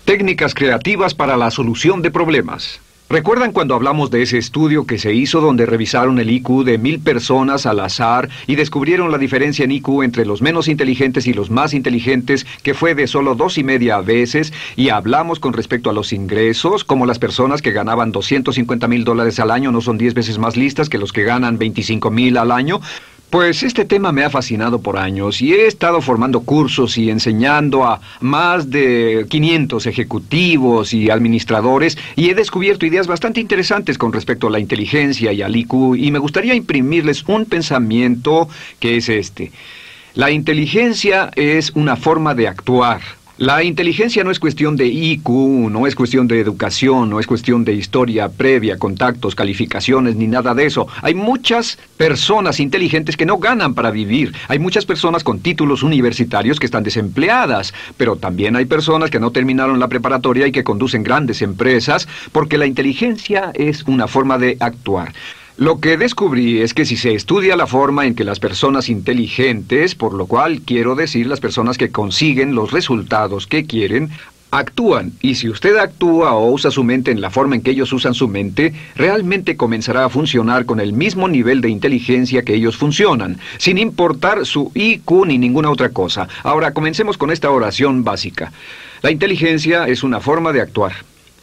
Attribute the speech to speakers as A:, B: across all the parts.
A: Técnicas creativas para la solución de problemas. ¿Recuerdan cuando hablamos de ese estudio que se hizo donde revisaron el IQ de 1000 personas al azar y descubrieron la diferencia en IQ entre los menos inteligentes y los más inteligentes, que fue de solo 2,5 veces? Y hablamos con respecto a los ingresos, como las personas que ganaban $250,000 al año no son 10 veces más listas que los que ganan 25,000 al año. Pues este tema me ha fascinado por años y he estado formando cursos y enseñando a más de 500 ejecutivos y administradores y he descubierto ideas bastante interesantes con respecto a la inteligencia y al IQ y me gustaría imprimirles un pensamiento que es este. La inteligencia es una forma de actuar. La inteligencia no es cuestión de IQ, no es cuestión de educación, no es cuestión de historia previa, contactos, calificaciones, ni nada de eso. Hay muchas personas inteligentes que no ganan para vivir. Hay muchas personas con títulos universitarios que están desempleadas, pero también hay personas que no terminaron la preparatoria y que conducen grandes empresas porque la inteligencia es una forma de actuar. Lo que descubrí es que si se estudia la forma en que las personas inteligentes, por lo cual quiero decir las personas que consiguen los resultados que quieren, actúan, y si usted actúa o usa su mente en la forma en que ellos usan su mente, realmente comenzará a funcionar con el mismo nivel de inteligencia que ellos funcionan, sin importar su IQ ni ninguna otra cosa. Ahora, comencemos con esta oración básica. La inteligencia es una forma de actuar.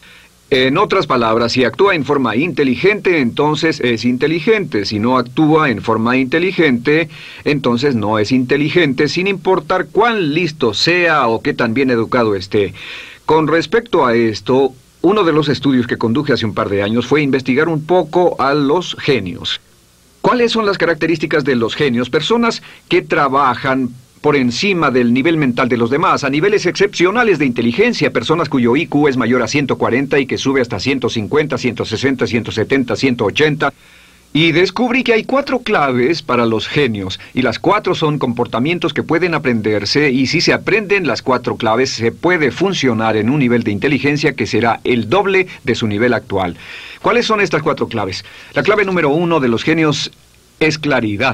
A: En otras palabras, si actúa en forma inteligente, entonces es inteligente. Si no actúa en forma inteligente, entonces no es inteligente, sin importar cuán listo sea o qué tan bien educado esté. Con respecto a esto, uno de los estudios que conduje hace un par de años fue investigar un poco a los genios. ¿Cuáles son las características de los genios? Personas que trabajan por encima del nivel mental de los demás, a niveles excepcionales de inteligencia, personas cuyo IQ es mayor a 140 y que sube hasta 150, 160, 170, 180. Y descubrí que hay 4 claves para los genios, y las 4 son comportamientos que pueden aprenderse, y si se aprenden las 4 claves, se puede funcionar en un nivel de inteligencia que será el doble de su nivel actual. ¿Cuáles son estas 4 claves? La clave número 1 de los genios es claridad.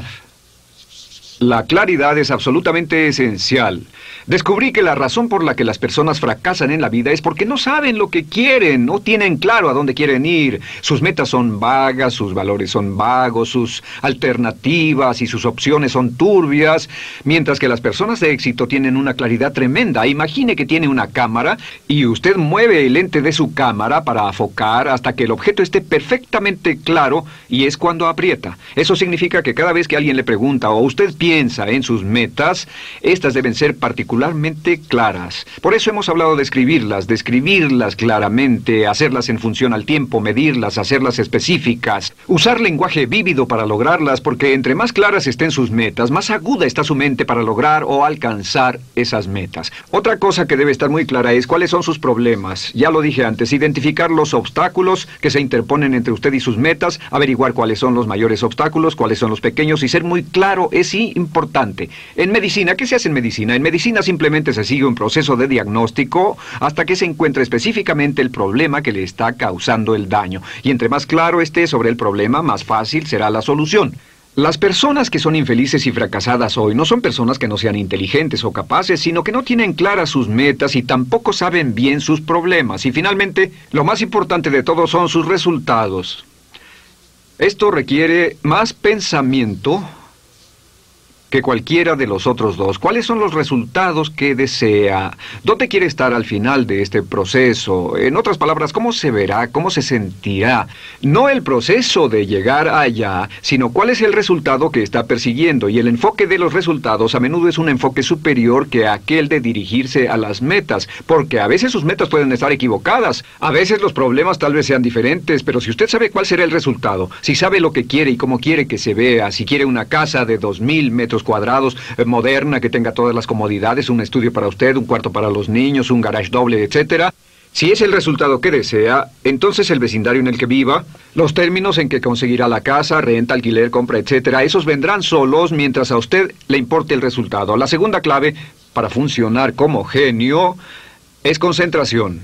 A: La claridad es absolutamente esencial. Descubrí que la razón por la que las personas fracasan en la vida es porque no saben lo que quieren, no tienen claro a dónde quieren ir. Sus metas son vagas, sus valores son vagos, sus alternativas y sus opciones son turbias, mientras que las personas de éxito tienen una claridad tremenda. Imagine que tiene una cámara y usted mueve el lente de su cámara para afocar hasta que el objeto esté perfectamente claro y es cuando aprieta. Eso significa que cada vez que alguien le pregunta o usted piensa en sus metas, estas deben ser particularmente claras. Por eso hemos hablado de describirlas claramente, hacerlas en función al tiempo, medirlas, hacerlas específicas, usar lenguaje vívido para lograrlas, porque entre más claras estén sus metas, más aguda está su mente para lograr o alcanzar esas metas. Otra cosa que debe estar muy clara es cuáles son sus problemas. Ya lo dije antes, identificar los obstáculos que se interponen entre usted y sus metas, averiguar cuáles son los mayores obstáculos, cuáles son los pequeños y ser muy claro es importante. En medicina, ¿qué se hace en medicina? En medicina simplemente se sigue un proceso de diagnóstico hasta que se encuentre específicamente el problema que le está causando el daño. Y entre más claro esté sobre el problema, más fácil será la solución. Las personas que son infelices y fracasadas hoy no son personas que no sean inteligentes o capaces, sino que no tienen claras sus metas y tampoco saben bien sus problemas. Y finalmente, lo más importante de todo son sus resultados. Esto requiere más pensamiento que cualquiera de los otros dos. ¿Cuáles son los resultados que desea? ¿Dónde quiere estar al final de este proceso? En otras palabras, ¿cómo se verá? ¿Cómo se sentirá? No el proceso de llegar allá, sino cuál es el resultado que está persiguiendo. Y el enfoque de los resultados a menudo es un enfoque superior que aquel de dirigirse a las metas, porque a veces sus metas pueden estar equivocadas. A veces los problemas tal vez sean diferentes, pero si usted sabe cuál será el resultado, si sabe lo que quiere y cómo quiere que se vea, si quiere una casa de 2,000 metros cuadrados, moderna, que tenga todas las comodidades, un estudio para usted, un cuarto para los niños, un garage doble, etcétera. Si es el resultado que desea, entonces el vecindario en el que viva, los términos en que conseguirá la casa, renta, alquiler, compra, etcétera, esos vendrán solos mientras a usted le importe el resultado. La segunda clave para funcionar como genio es concentración.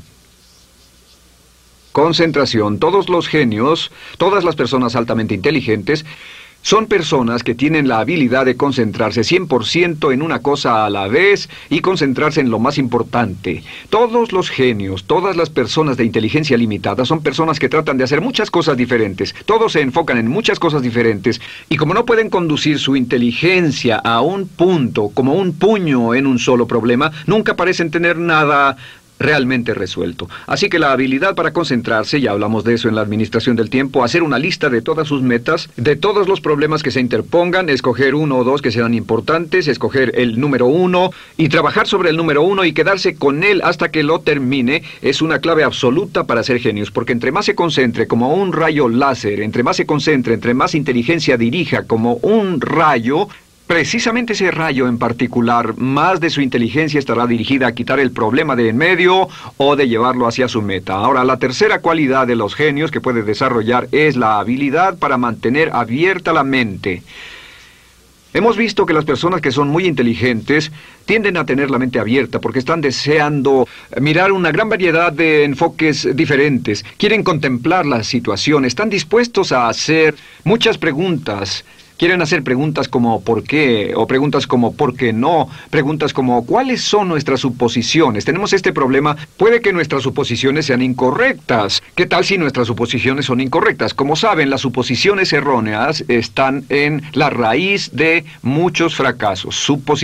A: Concentración. Todos los genios, todas las personas altamente inteligentes, Son personas que tienen la habilidad de concentrarse 100% en una cosa a la vez y concentrarse en lo más importante. Todos los genios, todas las personas de inteligencia limitada son personas que tratan de hacer muchas cosas diferentes. Todos se enfocan en muchas cosas diferentes y como no pueden conducir su inteligencia a un punto, como un puño en un solo problema, nunca parecen tener nada realmente resuelto. Así que la habilidad para concentrarse, ya hablamos de eso en la administración del tiempo, hacer una lista de todas sus metas, de todos los problemas que se interpongan, escoger uno o dos que sean importantes, escoger el número 1 y trabajar sobre el número 1 y quedarse con él hasta que lo termine, es una clave absoluta para ser genios, porque entre más se concentre como un rayo láser, entre más se concentre, entre más inteligencia dirija como un rayo, precisamente ese rayo en particular, más de su inteligencia estará dirigida a quitar el problema de en medio o de llevarlo hacia su meta. Ahora, la tercera cualidad de los genios que puede desarrollar es la habilidad para mantener abierta la mente. Hemos visto que las personas que son muy inteligentes tienden a tener la mente abierta porque están deseando mirar una gran variedad de enfoques diferentes. Quieren contemplar la situación, están dispuestos a hacer muchas preguntas. Quieren hacer preguntas como ¿por qué? O preguntas como ¿por qué no? Preguntas como ¿cuáles son nuestras suposiciones? Tenemos este problema, puede que nuestras suposiciones sean incorrectas. ¿Qué tal si nuestras suposiciones son incorrectas? Como saben, las suposiciones erróneas están en la raíz de muchos fracasos.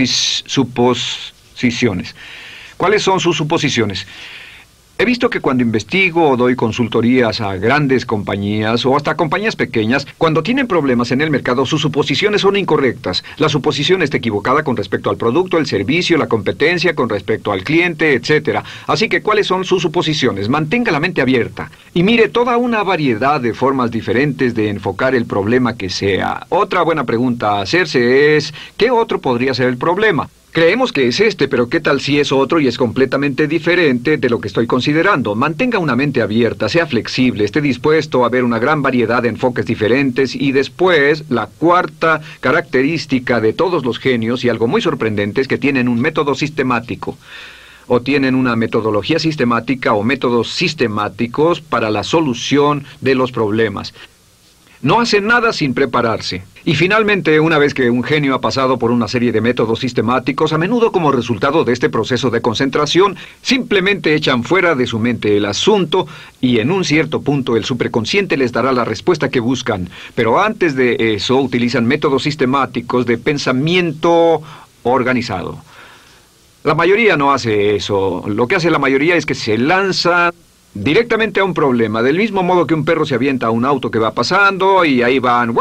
A: Suposiciones. ¿Cuáles son sus suposiciones? He visto que cuando investigo o doy consultorías a grandes compañías o hasta compañías pequeñas, cuando tienen problemas en el mercado, sus suposiciones son incorrectas. La suposición está equivocada con respecto al producto, el servicio, la competencia, con respecto al cliente, etc. Así que, ¿cuáles son sus suposiciones? Mantenga la mente abierta y mire toda una variedad de formas diferentes de enfocar el problema que sea. Otra buena pregunta a hacerse es, ¿qué otro podría ser el problema? Creemos que es este, pero ¿qué tal si es otro y es completamente diferente de lo que estoy considerando? Mantenga una mente abierta, sea flexible, esté dispuesto a ver una gran variedad de enfoques diferentes y después, la cuarta característica de todos los genios y algo muy sorprendente es que tienen un método sistemático. O tienen una metodología sistemática o métodos sistemáticos para la solución de los problemas. No hacen nada sin prepararse. Y finalmente, una vez que un genio ha pasado por una serie de métodos sistemáticos, a menudo como resultado de este proceso de concentración, simplemente echan fuera de su mente el asunto y en un cierto punto el superconsciente les dará la respuesta que buscan. Pero antes de eso, utilizan métodos sistemáticos de pensamiento organizado. La mayoría no hace eso. Lo que hace la mayoría es que se lanzan directamente a un problema, del mismo modo que un perro se avienta a un auto que va pasando y ahí van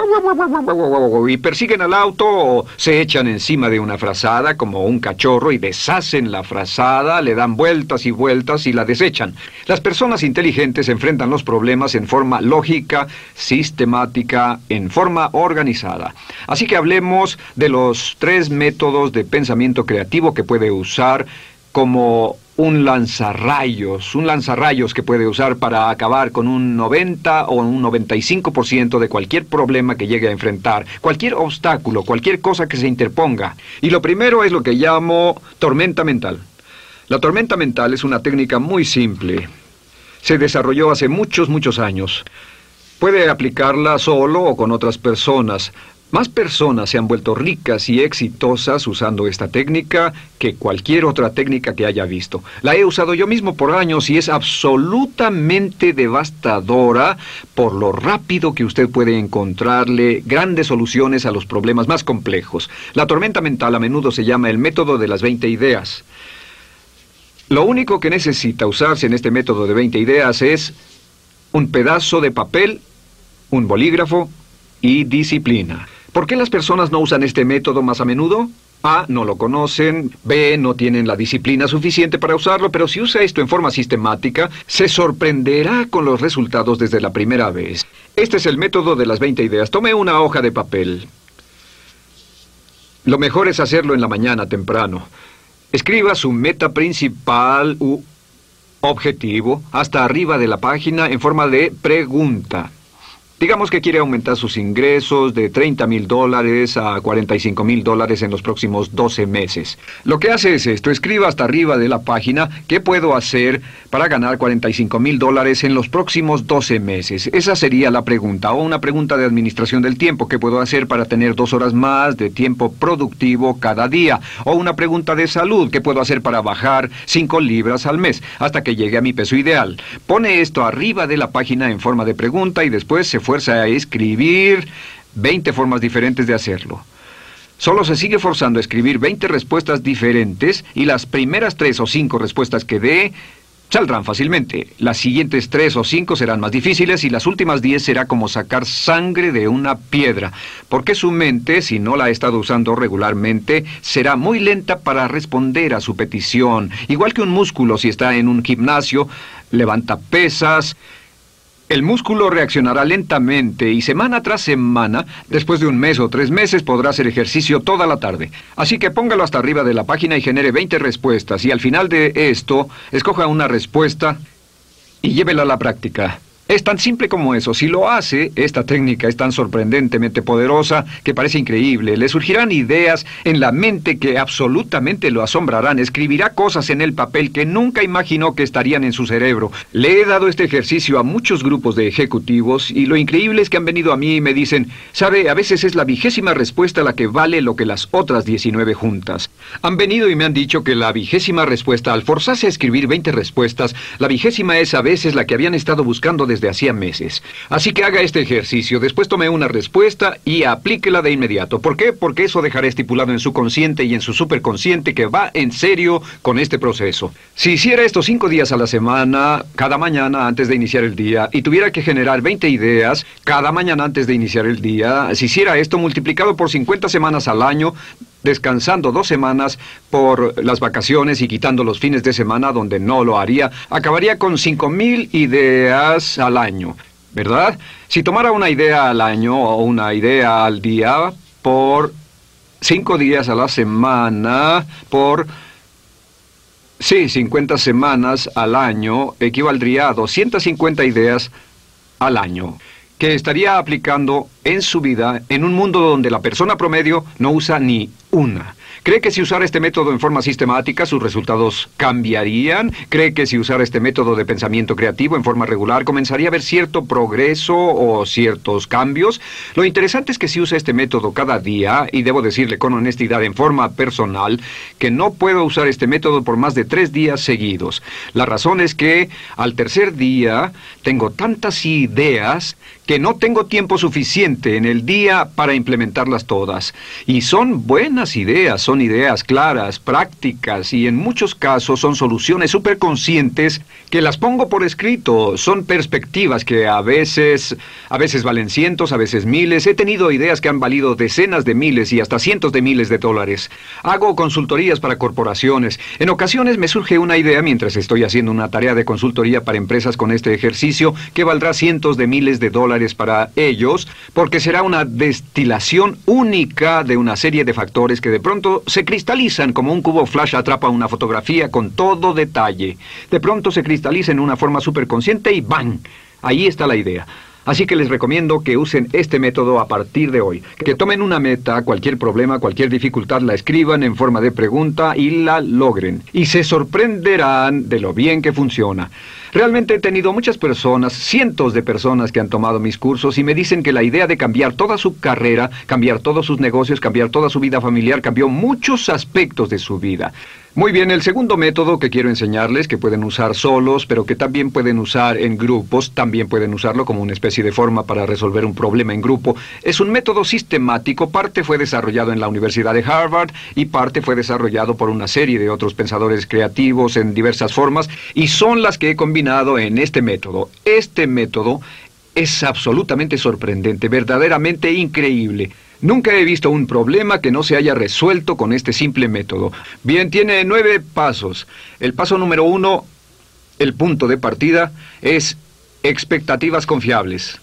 A: y persiguen al auto o se echan encima de una frazada como un cachorro y deshacen la frazada, le dan vueltas y vueltas y la desechan. Las personas inteligentes enfrentan los problemas en forma lógica, sistemática, en forma organizada. Así que hablemos de los 3 métodos de pensamiento creativo que puede usar como un lanzarrayos que puede usar para acabar con un 90 o un 95% de cualquier problema que llegue a enfrentar, cualquier obstáculo, cualquier cosa que se interponga. Y lo primero es lo que llamo tormenta mental. La tormenta mental es una técnica muy simple. Se desarrolló hace muchos años. Puede aplicarla solo o con otras personas. Más personas se han vuelto ricas y exitosas usando esta técnica que cualquier otra técnica que haya visto. La he usado yo mismo por años y es absolutamente devastadora por lo rápido que usted puede encontrarle grandes soluciones a los problemas más complejos. La tormenta mental a menudo se llama el método de las 20 ideas. Lo único que necesita usarse en este método de 20 ideas es un pedazo de papel, un bolígrafo y disciplina. ¿Por qué las personas no usan este método más a menudo? A, no lo conocen, B, no tienen la disciplina suficiente para usarlo, pero si usa esto en forma sistemática, se sorprenderá con los resultados desde la primera vez. Este es el método de las 20 ideas. Tome una hoja de papel. Lo mejor es hacerlo en la mañana temprano. Escriba su meta principal u objetivo hasta arriba de la página en forma de pregunta. Digamos que quiere aumentar sus ingresos de $30,000 a $45,000 en los próximos 12 meses. Lo que hace es esto: escriba hasta arriba de la página qué puedo hacer para ganar $45,000 en los próximos 12 meses. Esa sería la pregunta, o una pregunta de administración del tiempo: ¿qué puedo hacer para tener 2 horas más de tiempo productivo cada día? O una pregunta de salud: ¿qué puedo hacer para bajar 5 libras al mes hasta que llegue a mi peso ideal? Pone esto arriba de la página en forma de pregunta y después se fuerza a escribir 20 formas diferentes de hacerlo. Solo se sigue forzando a escribir 20 respuestas diferentes y las primeras 3 o 5 respuestas que dé saldrán fácilmente. Las siguientes 3 o 5 serán más difíciles y las últimas 10 será como sacar sangre de una piedra, porque su mente, si no la ha estado usando regularmente, será muy lenta para responder a su petición. Igual que un músculo, si está en un gimnasio, levanta pesas, el músculo reaccionará lentamente y semana tras semana, después de un mes o 3 meses, podrá hacer ejercicio toda la tarde. Así que póngalo hasta arriba de la página y genere 20 respuestas. Y al final de esto, escoja una respuesta y llévela a la práctica. Es tan simple como eso. Si lo hace, esta técnica es tan sorprendentemente poderosa que parece increíble. Le surgirán ideas en la mente que absolutamente lo asombrarán. Escribirá cosas en el papel que nunca imaginó que estarían en su cerebro. Le he dado este ejercicio a muchos grupos de ejecutivos y lo increíble es que han venido a mí y me dicen: ¿sabe? A veces es la 20ª respuesta la que vale lo que las otras 19 juntas. Han venido y me han dicho que la 20ª respuesta, al forzarse a escribir 20 respuestas, la 20ª es a veces la que habían estado buscando desde hacía meses. Así que haga este ejercicio, después tome una respuesta y aplíquela de inmediato. ¿Por qué? Porque eso dejará estipulado en su consciente y en su superconsciente que va en serio con este proceso. Si hiciera esto 5 días a la semana, cada mañana antes de iniciar el día, y tuviera que generar 20 ideas cada mañana antes de iniciar el día, si hiciera esto multiplicado por 50 semanas al año, descansando 2 semanas por las vacaciones y quitando los fines de semana donde no lo haría, acabaría con 5,000 ideas al año, ¿verdad? Si tomara una idea al año o una idea al día por 5 días a la semana, por 50 semanas al año, equivaldría a 250 ideas al año, que estaría aplicando en su vida en un mundo donde la persona promedio no usa ni una. ¿Cree que si usara este método en forma sistemática sus resultados cambiarían? ¿Cree que si usara este método de pensamiento creativo en forma regular comenzaría a ver cierto progreso o ciertos cambios? Lo interesante es que si usa este método cada día, y debo decirle con honestidad en forma personal que no puedo usar este método por más de 3 días seguidos. La razón es que al tercer día tengo tantas ideas que no tengo tiempo suficiente en el día para implementarlas todas. Y son buenas ideas, son ideas claras, prácticas, y en muchos casos son soluciones superconscientes que las pongo por escrito. Son perspectivas que a veces valen cientos, a veces miles. He tenido ideas que han valido decenas de miles y hasta cientos de miles de dólares. Hago consultorías para corporaciones. En ocasiones me surge una idea mientras estoy haciendo una tarea de consultoría para empresas con este ejercicio que valdrá cientos de miles de dólares para ellos, porque será una destilación única de una serie de factores que de pronto se cristalizan como un cubo flash atrapa una fotografía con todo detalle. De pronto se cristaliza en una forma superconsciente y ¡bam! Ahí está la idea. Así que les recomiendo que usen este método a partir de hoy. Que tomen una meta, cualquier problema, cualquier dificultad, la escriban en forma de pregunta y la logren. Y se sorprenderán de lo bien que funciona. Realmente he tenido muchas personas, cientos de personas que han tomado mis cursos y me dicen que la idea de cambiar toda su carrera, cambiar todos sus negocios, cambiar toda su vida familiar, cambió muchos aspectos de su vida. Muy bien, el segundo método que quiero enseñarles, que pueden usar solos, pero que también pueden usar en grupos, también pueden usarlo como una especie de forma para resolver un problema en grupo, es un método sistemático. Parte fue desarrollado en la Universidad de Harvard y parte fue desarrollado por una serie de otros pensadores creativos en diversas formas, y son las que he combinado en este método. Este método es absolutamente sorprendente, verdaderamente increíble. Nunca he visto un problema que no se haya resuelto con este simple método. Bien, tiene 9 pasos. El paso número 1, el punto de partida, es expectativas confiables.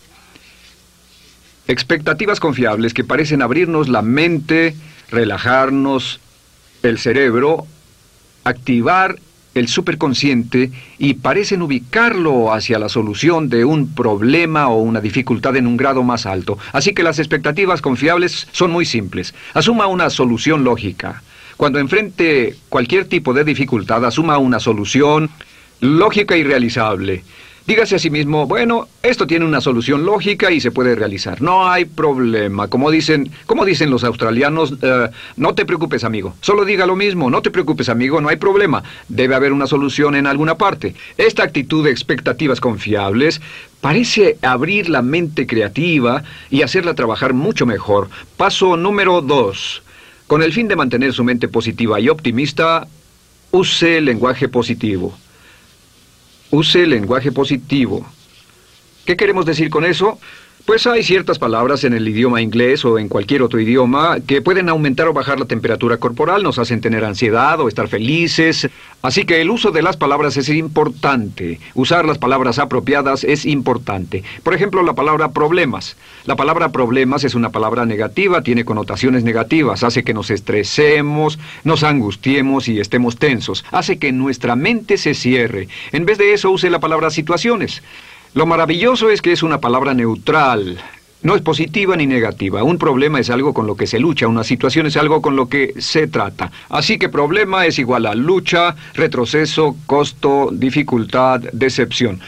A: Expectativas confiables que parecen abrirnos la mente, relajarnos el cerebro, activar el superconsciente y parecen ubicarlo hacia la solución de un problema o una dificultad en un grado más alto. Así que las expectativas confiables son muy simples. Asuma una solución lógica. Cuando enfrente cualquier tipo de dificultad, asuma una solución lógica y realizable. Dígase a sí mismo, bueno, esto tiene una solución lógica y se puede realizar. No hay problema. Como dicen los australianos, no te preocupes, amigo. Solo diga lo mismo, no te preocupes, amigo, no hay problema. Debe haber una solución en alguna parte. Esta actitud de expectativas confiables parece abrir la mente creativa y hacerla trabajar mucho mejor. Paso número 2. Con el fin de mantener su mente positiva y optimista, use lenguaje positivo. Use el lenguaje positivo. ¿Qué queremos decir con eso? Pues hay ciertas palabras en el idioma inglés o en cualquier otro idioma que pueden aumentar o bajar la temperatura corporal, nos hacen tener ansiedad o estar felices. Así que el uso de las palabras es importante. Usar las palabras apropiadas es importante. Por ejemplo, la palabra problemas. La palabra problemas es una palabra negativa, tiene connotaciones negativas, hace que nos estresemos, nos angustiemos y estemos tensos. Hace que nuestra mente se cierre. En vez de eso, use la palabra situaciones. Lo maravilloso es que es una palabra neutral. No es positiva ni negativa. Un problema es algo con lo que se lucha, una situación es algo con lo que se trata. Así que problema es igual a lucha, retroceso, costo, dificultad, decepción.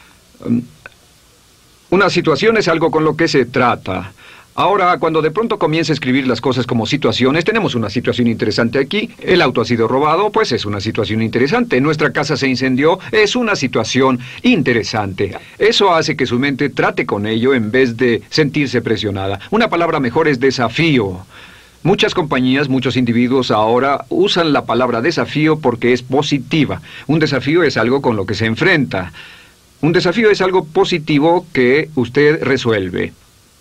A: Una situación es algo con lo que se trata. Ahora, cuando de pronto comience a escribir las cosas como situaciones, tenemos una situación interesante aquí. El auto ha sido robado, pues es una situación interesante. Nuestra casa se incendió, es una situación interesante. Eso hace que su mente trate con ello en vez de sentirse presionada. Una palabra mejor es desafío. Muchas compañías, muchos individuos ahora usan la palabra desafío porque es positiva. Un desafío es algo con lo que se enfrenta. Un desafío es algo positivo que usted resuelve.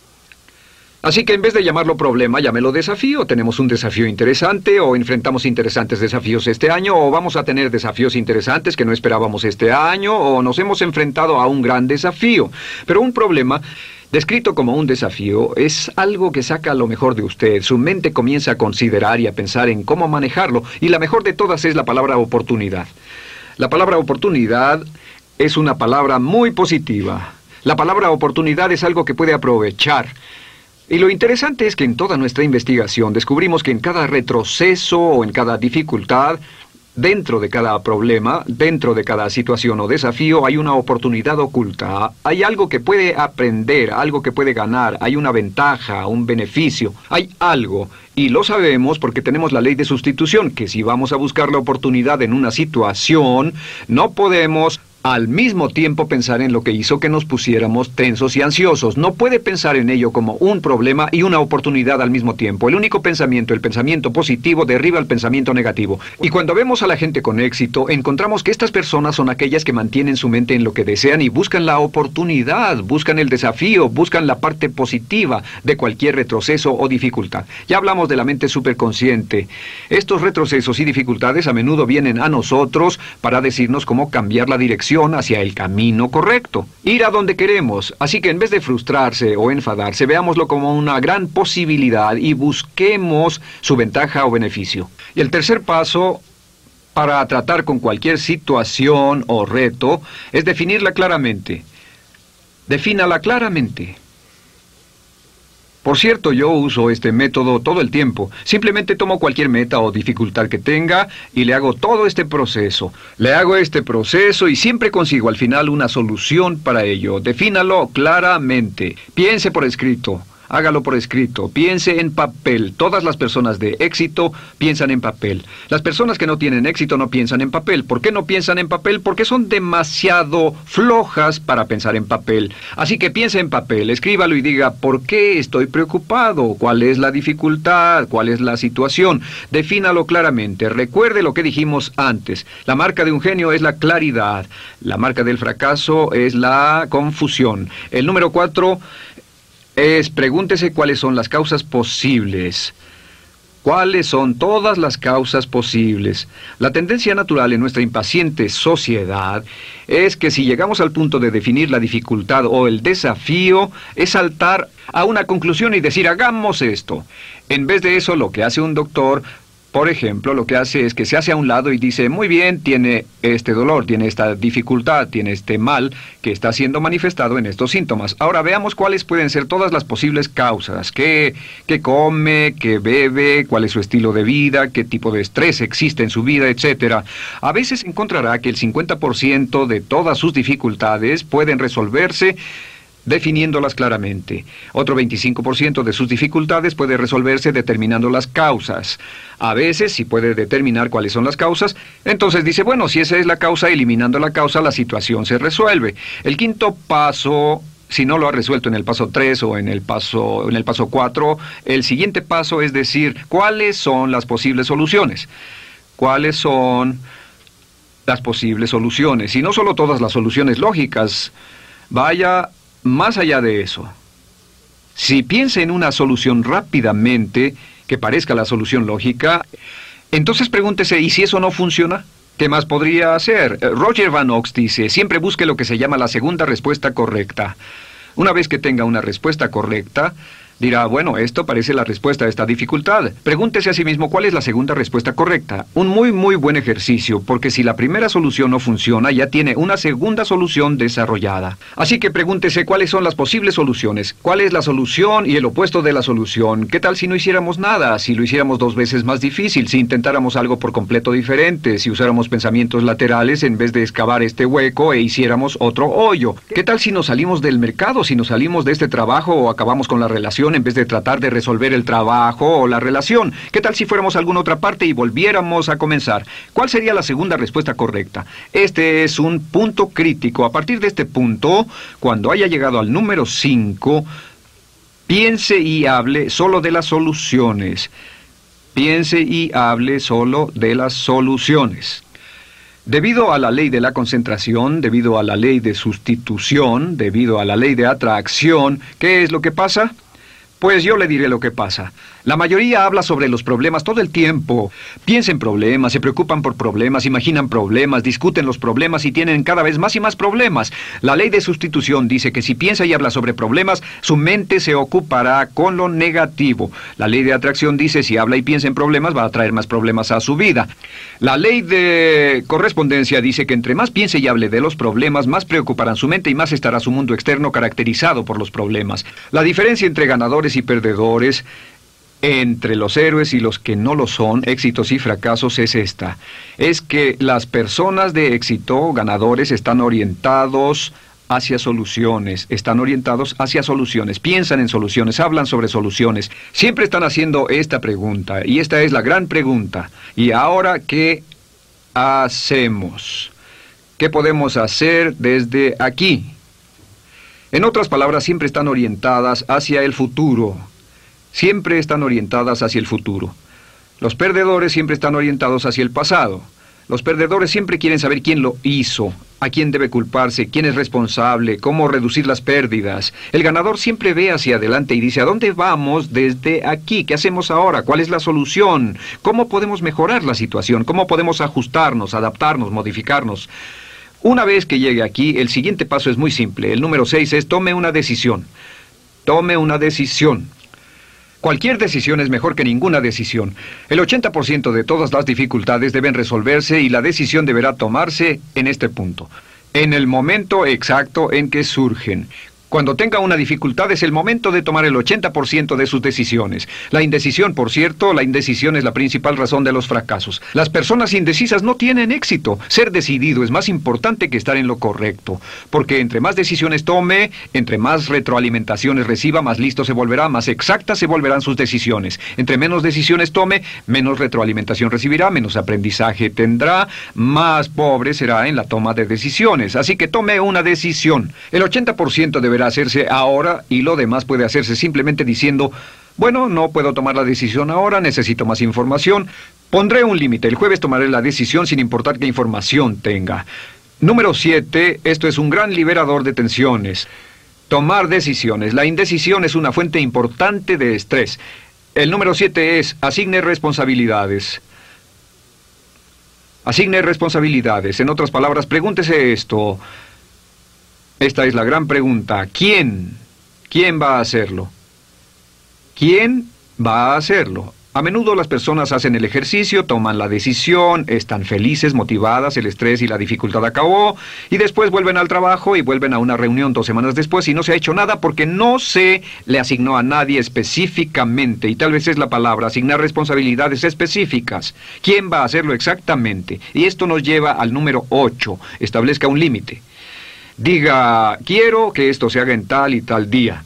A: Así que en vez de llamarlo problema, llámelo desafío. Tenemos un desafío interesante, o enfrentamos interesantes desafíos este año, o vamos a tener desafíos interesantes que no esperábamos este año, o nos hemos enfrentado a un gran desafío. Pero un problema, descrito como un desafío, es algo que saca lo mejor de usted. Su mente comienza a considerar y a pensar en cómo manejarlo, y la mejor de todas es la palabra oportunidad. La palabra oportunidad es una palabra muy positiva. La palabra oportunidad es algo que puede aprovechar. Y lo interesante es que en toda nuestra investigación descubrimos que en cada retroceso o en cada dificultad, dentro de cada problema, dentro de cada situación o desafío, hay una oportunidad oculta. Hay algo que puede aprender, algo que puede ganar, hay una ventaja, un beneficio, hay algo. Y lo sabemos porque tenemos la ley de sustitución, que si vamos a buscar la oportunidad en una situación, no podemos al mismo tiempo pensar en lo que hizo que nos pusiéramos tensos y ansiosos. No puede pensar en ello como un problema y una oportunidad al mismo tiempo. El único pensamiento, el pensamiento positivo, derriba el pensamiento negativo. Y cuando vemos a la gente con éxito, encontramos que estas personas son aquellas que mantienen su mente en lo que desean y buscan la oportunidad, buscan el desafío, buscan la parte positiva de cualquier retroceso o dificultad. Ya hablamos de la mente superconsciente. Estos retrocesos y dificultades a menudo vienen a nosotros para decirnos cómo cambiar la dirección hacia el camino correcto, ir a donde queremos. Así que en vez de frustrarse o enfadarse, veámoslo como una gran posibilidad y busquemos su ventaja o beneficio. Y el tercer paso para tratar con cualquier situación o reto es definirla claramente. Defínala claramente. Por cierto, yo uso este método todo el tiempo. Simplemente tomo cualquier meta o dificultad que tenga y le hago todo este proceso. Le hago este proceso y siempre consigo al final una solución para ello. Defínalo claramente. Piense por escrito. Hágalo por escrito, piense en papel. Todas las personas de éxito piensan en papel. Las personas que no tienen éxito no piensan en papel. ¿Por qué no piensan en papel? Porque son demasiado flojas para pensar en papel. Así que piense en papel, escríbalo y diga, ¿por qué estoy preocupado? ¿Cuál es la dificultad? ¿Cuál es la situación? Defínalo claramente. Recuerde lo que dijimos antes. La marca de un genio es la claridad. La marca del fracaso es la confusión. El número 4... pregúntese cuáles son las causas posibles. ¿Cuáles son todas las causas posibles? La tendencia natural en nuestra impaciente sociedad es que si llegamos al punto de definir la dificultad o el desafío, es saltar a una conclusión y decir, hagamos esto. En vez de eso, lo que hace un doctor, Por ejemplo, lo que hace es que se hace a un lado y dice, muy bien, tiene este dolor, tiene esta dificultad, tiene este mal que está siendo manifestado en estos síntomas. Ahora veamos cuáles pueden ser todas las posibles causas. ¿Qué come? ¿Qué bebe? ¿Cuál es su estilo de vida? ¿Qué tipo de estrés existe en su vida? Etcétera. A veces encontrará que el 50% de todas sus dificultades pueden resolverse definiéndolas claramente. Otro 25% de sus dificultades puede resolverse determinando las causas. A veces, si puede determinar cuáles son las causas, entonces dice, bueno, si esa es la causa, eliminando la causa, la situación se resuelve. El quinto paso, si no lo ha resuelto en el paso 3 o en el paso 4, el siguiente paso es decir, ¿cuáles son las posibles soluciones? ¿Cuáles son las posibles soluciones? Y no solo todas las soluciones lógicas, vaya más allá de eso. Si piensa en una solución rápidamente, que parezca la solución lógica, entonces pregúntese, ¿y si eso no funciona? ¿Qué más podría hacer? Roger Van Ox dice, siempre busque lo que se llama la segunda respuesta correcta. Una vez que tenga una respuesta correcta, dirá, bueno, esto parece la respuesta a esta dificultad. Pregúntese a sí mismo cuál es la segunda respuesta correcta. Un muy buen ejercicio, porque si la primera solución no funciona, ya tiene una segunda solución desarrollada. Así que pregúntese cuáles son las posibles soluciones. ¿Cuál es la solución y el opuesto de la solución? ¿Qué tal si no hiciéramos nada? Si lo hiciéramos 2 veces más difícil, si intentáramos algo por completo diferente, si usáramos pensamientos laterales en vez de excavar este hueco e hiciéramos otro hoyo. ¿Qué tal si nos salimos del mercado, si nos salimos de este trabajo o acabamos con la relación en vez de tratar de resolver el trabajo o la relación? ¿Qué tal si fuéramos a alguna otra parte y volviéramos a comenzar? ¿Cuál sería la segunda respuesta correcta? Este es un punto crítico. A partir de este punto, cuando haya llegado al número 5, piense y hable solo de las soluciones. Piense y hable solo de las soluciones. Debido a la ley de la concentración, debido a la ley de sustitución, debido a la ley de atracción, ¿qué es lo que pasa? Pues yo le diré lo que pasa. La mayoría habla sobre los problemas todo el tiempo. Piensa en problemas, se preocupan por problemas, imaginan problemas, discuten los problemas y tienen cada vez más y más problemas. La ley de sustitución dice que si piensa y habla sobre problemas, su mente se ocupará con lo negativo. La ley de atracción dice si habla y piensa en problemas, va a traer más problemas a su vida. La ley de correspondencia dice que entre más piense y hable de los problemas, más preocuparán su mente y más estará su mundo externo caracterizado por los problemas. La diferencia entre ganadores y perdedores, entre los héroes y los que no lo son, éxitos y fracasos, es esta. Es que las personas de éxito, ganadores, están orientados hacia soluciones, piensan en soluciones, hablan sobre soluciones, siempre están haciendo esta pregunta, y esta es la gran pregunta. ¿Y ahora qué hacemos? ¿Qué podemos hacer desde aquí? En otras palabras, siempre están orientadas hacia el futuro. Siempre están orientadas hacia el futuro. Los perdedores siempre están orientados hacia el pasado. Los perdedores siempre quieren saber quién lo hizo, a quién debe culparse, quién es responsable, cómo reducir las pérdidas. El ganador siempre ve hacia adelante y dice, ¿a dónde vamos desde aquí? ¿Qué hacemos ahora? ¿Cuál es la solución? ¿Cómo podemos mejorar la situación? ¿Cómo podemos ajustarnos, adaptarnos, modificarnos? Una vez que llegue aquí, el siguiente paso es muy simple. El número 6 es tome una decisión. Tome una decisión. Cualquier decisión es mejor que ninguna decisión. El 80% de todas las dificultades deben resolverse y la decisión deberá tomarse en este punto, en el momento exacto en que surgen. Cuando tenga una dificultad es el momento de tomar el 80% de sus decisiones. La indecisión, por cierto, la indecisión es la principal razón de los fracasos. Las personas indecisas no tienen éxito. Ser decidido es más importante que estar en lo correcto. Porque entre más decisiones tome, entre más retroalimentaciones reciba, más listo se volverá, más exactas se volverán sus decisiones. Entre menos decisiones tome, menos retroalimentación recibirá, menos aprendizaje tendrá, más pobre será en la toma de decisiones. Así que tome una decisión. El 80% deberá hacerse ahora y lo demás puede hacerse simplemente diciendo, bueno, no puedo tomar la decisión ahora, necesito más información. Pondré un límite, el jueves tomaré la decisión sin importar qué información tenga. Número 7, esto es un gran liberador de tensiones. Tomar decisiones. La indecisión es una fuente importante de estrés. El número 7 es asigne responsabilidades. Asigne responsabilidades. En otras palabras, pregúntese esto. Esta es la gran pregunta. ¿Quién? ¿Quién va a hacerlo? ¿Quién va a hacerlo? A menudo las personas hacen el ejercicio, toman la decisión, están felices, motivadas, el estrés y la dificultad acabó, y después vuelven al trabajo y vuelven a una reunión 2 semanas después y no se ha hecho nada porque no se le asignó a nadie específicamente, y tal vez es la palabra, asignar responsabilidades específicas. ¿Quién va a hacerlo exactamente? Y esto nos lleva al número 8, establezca un límite. Diga, quiero que esto se haga en tal y tal día.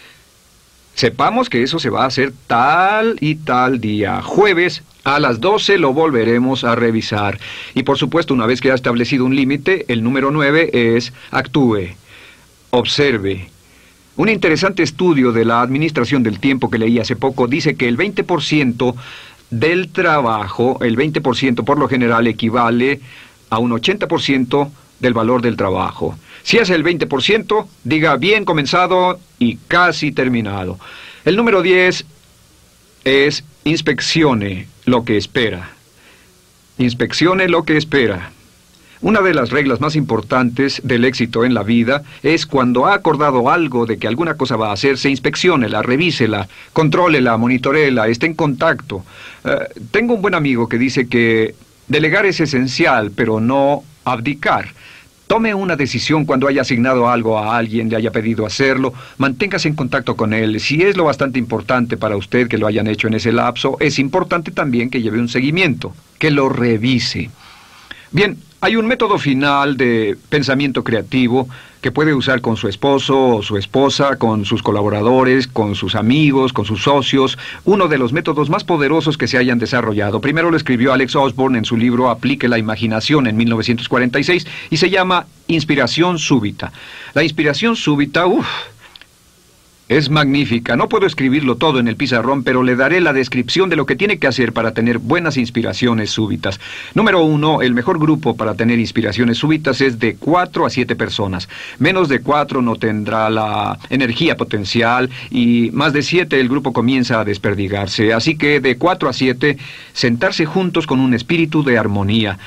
A: Sepamos que eso se va a hacer tal y tal día. Jueves a las 12 lo volveremos a revisar. Y por supuesto, una vez que ha establecido un límite, el número 9 es actúe, observe. Un interesante estudio de la administración del tiempo que leí hace poco dice que el 20% del trabajo, el 20% por lo general equivale a un 80% del valor del trabajo. Si hace el 20%, diga bien comenzado y casi terminado. El número 10 es inspeccione lo que espera. Inspeccione lo que espera. Una de las reglas más importantes del éxito en la vida es cuando ha acordado algo de que alguna cosa va a hacerse, inspecciónela, revísela, contrólela, monitorela, esté en contacto. Tengo un buen amigo que dice que delegar es esencial, pero no abdicar. Tome una decisión cuando haya asignado algo a alguien, le haya pedido hacerlo, manténgase en contacto con él. Si es lo bastante importante para usted que lo hayan hecho en ese lapso, es importante también que lleve un seguimiento, que lo revise. Bien, hay un método final de pensamiento creativo que puede usar con su esposo o su esposa, con sus colaboradores, con sus amigos, con sus socios. Uno de los métodos más poderosos que se hayan desarrollado. Primero lo escribió Alex Osborne en su libro Aplique la imaginación en 1946 y se llama Inspiración súbita. La inspiración súbita, es magnífica. No puedo escribirlo todo en el pizarrón, pero le daré la descripción de lo que tiene que hacer para tener buenas inspiraciones súbitas. Número 1, el mejor grupo para tener inspiraciones súbitas es de 4 a 7 personas. Menos de 4 no tendrá la energía potencial y más de 7 el grupo comienza a desperdigarse. Así que de 4 a 7, sentarse juntos con un espíritu de armonía.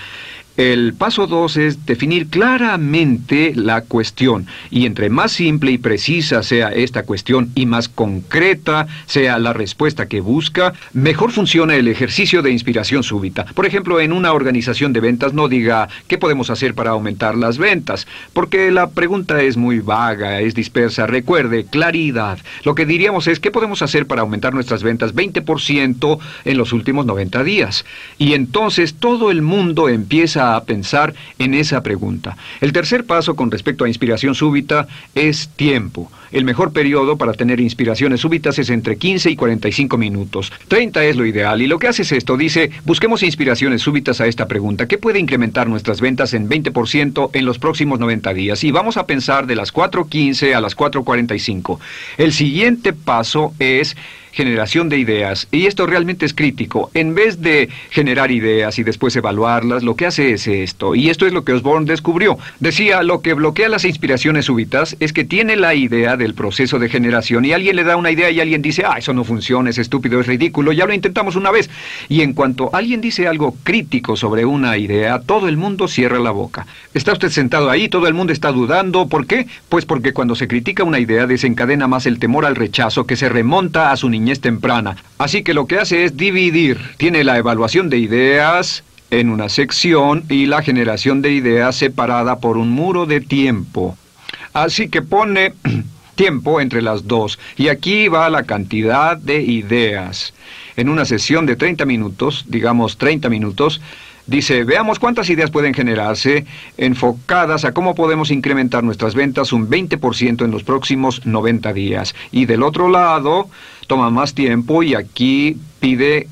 A: El paso 2 es definir claramente la cuestión, y entre más simple y precisa sea esta cuestión y más concreta sea la respuesta que busca, mejor funciona el ejercicio de inspiración súbita. Por ejemplo, en una organización de ventas no diga ¿qué podemos hacer para aumentar las ventas? Porque la pregunta es muy vaga, es dispersa. Recuerde, claridad. Lo que diríamos es ¿qué podemos hacer para aumentar nuestras ventas 20% en los últimos 90 días? Y entonces todo el mundo empieza a pensar en esa pregunta. El tercer paso con respecto a inspiración súbita es tiempo. El mejor periodo para tener inspiraciones súbitas es entre 15 y 45 minutos. 30 es lo ideal, y lo que hace es esto, dice, busquemos inspiraciones súbitas a esta pregunta. ¿Qué puede incrementar nuestras ventas en 20% en los próximos 90 días? Y vamos a pensar de las 4:15 a las 4:45. El siguiente paso es generación de ideas, y esto realmente es crítico. En vez de generar ideas y después evaluarlas, lo que hace es esto, y esto es lo que Osborne descubrió. Decía, lo que bloquea las inspiraciones súbitas es que tiene la idea del proceso de generación, y alguien le da una idea y alguien dice, eso no funciona, es estúpido, es ridículo, ya lo intentamos una vez. Y en cuanto alguien dice algo crítico sobre una idea, todo el mundo cierra la boca. Está usted sentado ahí, todo el mundo está dudando. ¿Por qué? Pues porque cuando se critica una idea desencadena más el temor al rechazo que se remonta a su niñez temprana. Así que lo que hace es dividir. Tiene la evaluación de ideas en una sección y la generación de ideas separada por un muro de tiempo. Así que pone tiempo entre las dos. Y aquí va la cantidad de ideas. En una sesión de 30 minutos, digamos 30 minutos, dice, veamos cuántas ideas pueden generarse enfocadas a cómo podemos incrementar nuestras ventas un 20% en los próximos 90 días. Y del otro lado, toma más tiempo y aquí pide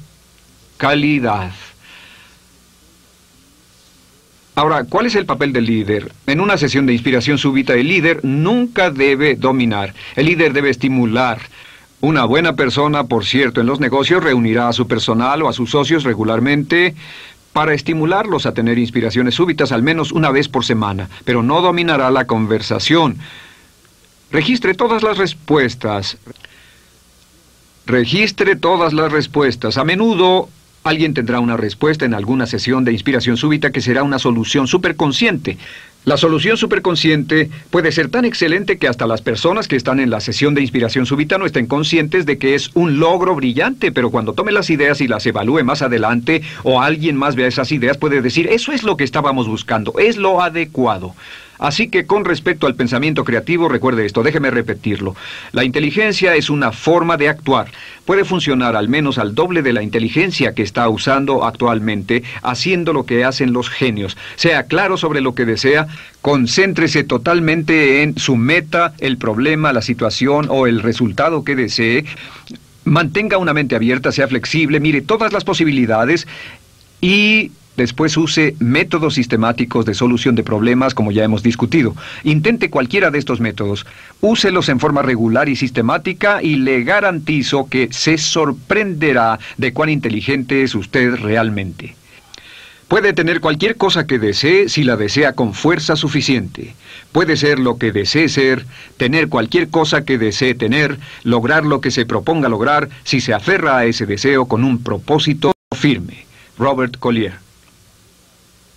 A: calidad. Ahora, ¿cuál es el papel del líder? En una sesión de inspiración súbita, el líder nunca debe dominar. El líder debe estimular. Una buena persona, por cierto, en los negocios reunirá a su personal o a sus socios regularmente para estimularlos a tener inspiraciones súbitas al menos una vez por semana, pero no dominará la conversación. Registre todas las respuestas. Registre todas las respuestas. A menudo alguien tendrá una respuesta en alguna sesión de inspiración súbita que será una solución superconsciente. La solución superconsciente puede ser tan excelente que hasta las personas que están en la sesión de inspiración súbita no estén conscientes de que es un logro brillante, pero cuando tome las ideas y las evalúe más adelante, o alguien más vea esas ideas, puede decir, eso es lo que estábamos buscando, es lo adecuado. Así que con respecto al pensamiento creativo, recuerde esto, déjeme repetirlo. La inteligencia es una forma de actuar. Puede funcionar al menos al doble de la inteligencia que está usando actualmente, haciendo lo que hacen los genios. Sea claro sobre lo que desea, concéntrese totalmente en su meta, el problema, la situación o el resultado que desee. Mantenga una mente abierta, sea flexible, mire todas las posibilidades y después use métodos sistemáticos de solución de problemas, como ya hemos discutido. Intente cualquiera de estos métodos. Úselos en forma regular y sistemática y le garantizo que se sorprenderá de cuán inteligente es usted realmente. Puede tener cualquier cosa que desee si la desea con fuerza suficiente. Puede ser lo que desee ser, tener cualquier cosa que desee tener, lograr lo que se proponga lograr si se aferra a ese deseo con un propósito firme. Robert Collier.